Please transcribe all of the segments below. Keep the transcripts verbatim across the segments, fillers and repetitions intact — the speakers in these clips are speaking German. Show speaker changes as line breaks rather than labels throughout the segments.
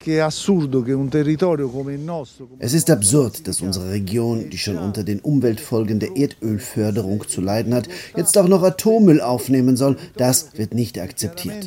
Es ist absurd, dass unsere Region, die schon unter den Umweltfolgen der Erdölförderung zu leiden hat, jetzt auch noch Atommüll aufnehmen soll. Das wird nicht akzeptiert.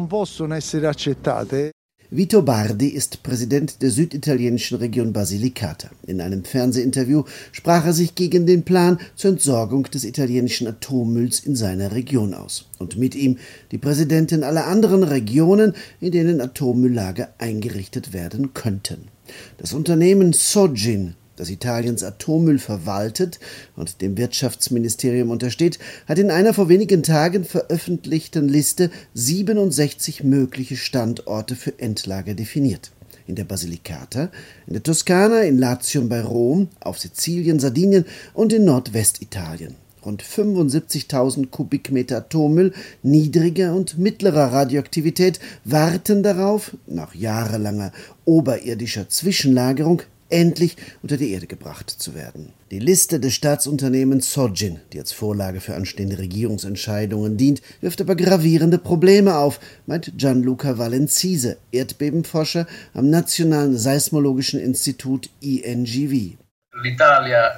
Vito Bardi ist Präsident der süditalienischen Region Basilicata. In einem Fernsehinterview sprach er sich gegen den Plan zur Entsorgung des italienischen Atommülls in seiner Region aus. Und mit ihm die Präsidentin aller anderen Regionen, in denen Atommülllager eingerichtet werden könnten. Das Unternehmen Sogin, das Italiens Atommüll verwaltet und dem Wirtschaftsministerium untersteht, hat in einer vor wenigen Tagen veröffentlichten Liste siebenundsechzig mögliche Standorte für Endlager definiert. In der Basilicata, in der Toskana, in Latium bei Rom, auf Sizilien, Sardinien und in Nordwestitalien. Rund fünfundsiebzigtausend Kubikmeter Atommüll niedriger und mittlerer Radioaktivität warten darauf, nach jahrelanger oberirdischer Zwischenlagerung, endlich unter die Erde gebracht zu werden. Die Liste des Staatsunternehmens Sogin, die als Vorlage für anstehende Regierungsentscheidungen dient, wirft aber gravierende Probleme auf, meint Gianluca Valencise, Erdbebenforscher am Nationalen Seismologischen Institut I N G V.
L'Italia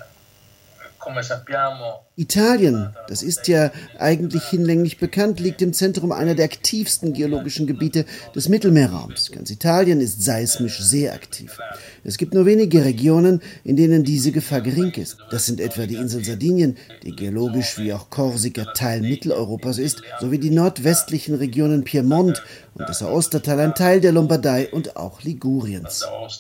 Italien, das ist ja eigentlich hinlänglich bekannt, liegt im Zentrum einer der aktivsten geologischen Gebiete des Mittelmeerraums. Ganz Italien ist seismisch sehr aktiv. Es gibt nur wenige Regionen, in denen diese Gefahr gering ist. Das sind etwa die Insel Sardinien, die geologisch wie auch Korsika Teil Mitteleuropas ist, sowie die nordwestlichen Regionen Piemont und das Aostatal, ein Teil der Lombardei und auch Liguriens.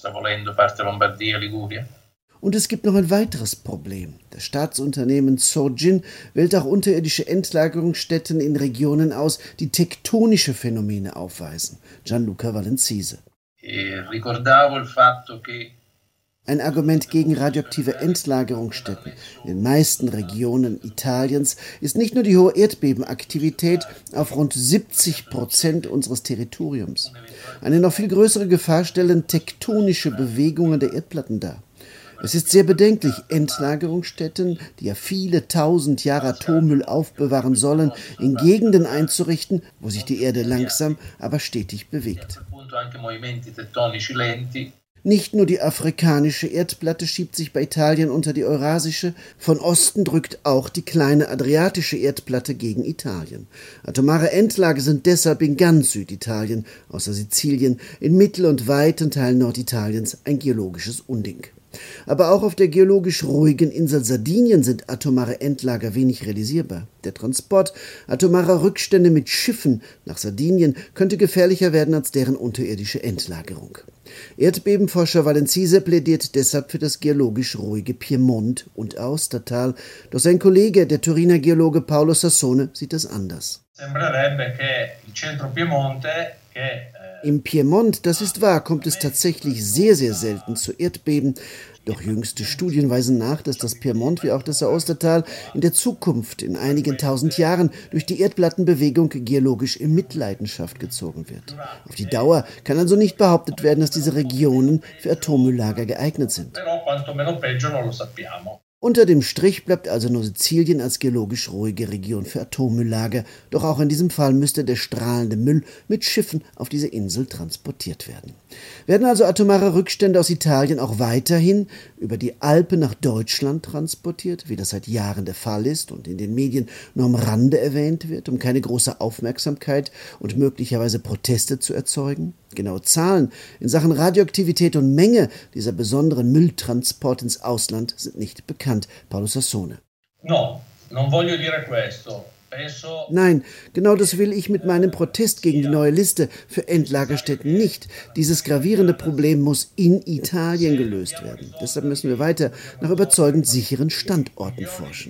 Und es gibt noch ein weiteres Problem. Das Staatsunternehmen Sogin wählt auch unterirdische Endlagerungsstätten in Regionen aus, die tektonische Phänomene aufweisen. Gianluca Valencise. Ein Argument gegen radioaktive Endlagerungsstätten in den meisten Regionen Italiens ist nicht nur die hohe Erdbebenaktivität auf rund siebzig Prozent unseres Territoriums. Eine noch viel größere Gefahr stellen tektonische Bewegungen der Erdplatten dar. Es ist sehr bedenklich, Endlagerungsstätten, die ja viele tausend Jahre Atommüll aufbewahren sollen, in Gegenden einzurichten, wo sich die Erde langsam, aber stetig bewegt. Nicht nur die afrikanische Erdplatte schiebt sich bei Italien unter die eurasische, von Osten drückt auch die kleine adriatische Erdplatte gegen Italien. Atomare Endlager sind deshalb in ganz Süditalien, außer Sizilien, in Mittel- und weiten Teilen Norditaliens ein geologisches Unding. Aber auch auf der geologisch ruhigen Insel Sardinien sind atomare Endlager wenig realisierbar. Der Transport atomarer Rückstände mit Schiffen nach Sardinien könnte gefährlicher werden als deren unterirdische Endlagerung. Erdbebenforscher Valencise plädiert deshalb für das geologisch ruhige Piemont und Aostatal. Doch sein Kollege, der Turiner Geologe Paolo Sassone, sieht das anders. Im Piemont, das ist wahr, kommt es tatsächlich sehr, sehr selten zu Erdbeben. Doch jüngste Studien weisen nach, dass das Piemont wie auch das Aostatal in der Zukunft in einigen tausend Jahren durch die Erdplattenbewegung geologisch in Mitleidenschaft gezogen wird. Auf die Dauer kann also nicht behauptet werden, dass diese Regionen für Atommülllager geeignet sind. Unter dem Strich bleibt also nur Sizilien als geologisch ruhige Region für Atommülllager. Doch auch in diesem Fall müsste der strahlende Müll mit Schiffen auf diese Insel transportiert werden. Werden also atomare Rückstände aus Italien auch weiterhin über die Alpen nach Deutschland transportiert, wie das seit Jahren der Fall ist und in den Medien nur am Rande erwähnt wird, um keine große Aufmerksamkeit und möglicherweise Proteste zu erzeugen? Genaue Zahlen in Sachen Radioaktivität und Menge dieser besonderen Mülltransport ins Ausland sind nicht bekannt. Paolo Sassone.
No, non voglio dire questo.
Nein, genau das will ich mit meinem Protest gegen die neue Liste für Endlagerstätten nicht. Dieses gravierende Problem muss in Italien gelöst werden. Deshalb müssen wir weiter nach überzeugend sicheren Standorten forschen.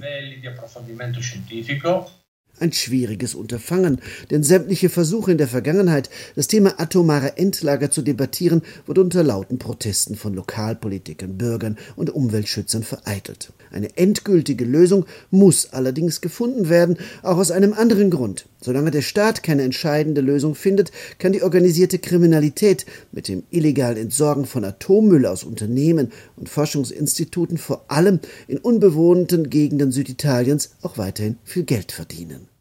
Ein schwieriges Unterfangen, denn sämtliche Versuche in der Vergangenheit, das Thema atomare Endlager zu debattieren, wurde unter lauten Protesten von Lokalpolitikern, Bürgern und Umweltschützern vereitelt. Eine endgültige Lösung muss allerdings gefunden werden, auch aus einem anderen Grund. Solange der Staat keine entscheidende Lösung findet, kann die organisierte Kriminalität mit dem illegalen Entsorgen von Atommüll aus Unternehmen und Forschungsinstituten vor allem in unbewohnten Gegenden Süditaliens auch weiterhin viel Geld verdienen.